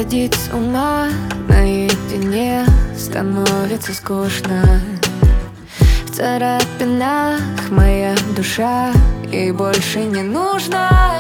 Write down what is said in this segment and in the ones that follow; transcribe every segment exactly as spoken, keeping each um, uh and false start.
сходить с ума наедине становится скучно. В царапинах моя душа, ей больше не нужно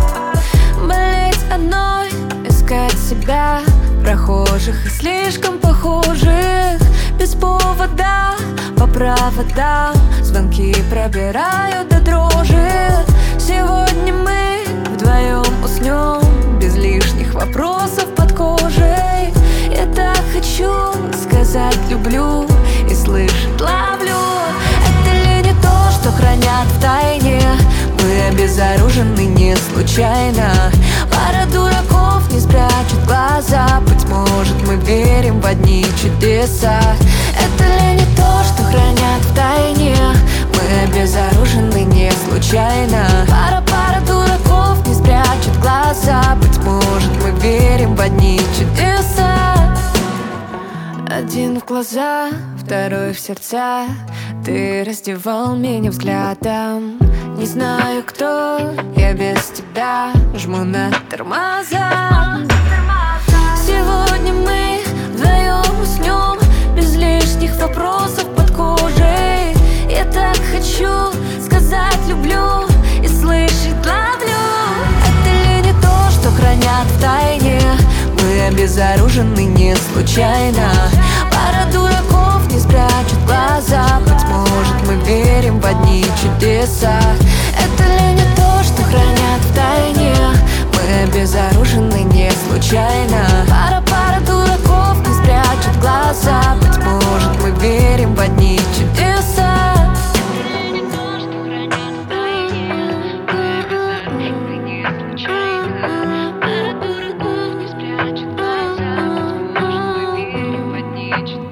болеть одной, искать себя в прохожих и слишком похожих. Без повода по проводам звонки пробирают до дрожи. Сегодня мы вдвоем уснем без лишних вопросов под кожей. Я так хочу сказать люблю и слышать ловлю. Это ли не то, что хранят в тайне? Мы обезоружены не случайно. Пара дураков не спрячут глаза. Быть может, мы верим в одни чудеса. Это ли не то, что хранят в тайне? Мы обезоружены не случайно. Пара-пара дураков не спрячут глаза. Быть может, мы верим в одни чудеса. Один в глаза, второй в сердца. Ты раздевал меня взглядом. Не знаю, кто я без тебя. Жму на тормоза. Сегодня мы вдвоем уснем без лишних вопросов под кожей. Я так хочу сказать люблю и слышать ловлю. Это ли не то, что хранят в тайне? Мы обезоружены не случайно. Пара дураков не спрячут глаза. Быть может, мы верим в одни чудеса. Это ли не то, что хранят в тайне? Мы обезоружены не случайно. Пара-пара дураков не спрячут глаза. Быть может, мы верим в одни чудеса. Пара дураков не спрячет глаза. Может, мы верим в одни чудеса.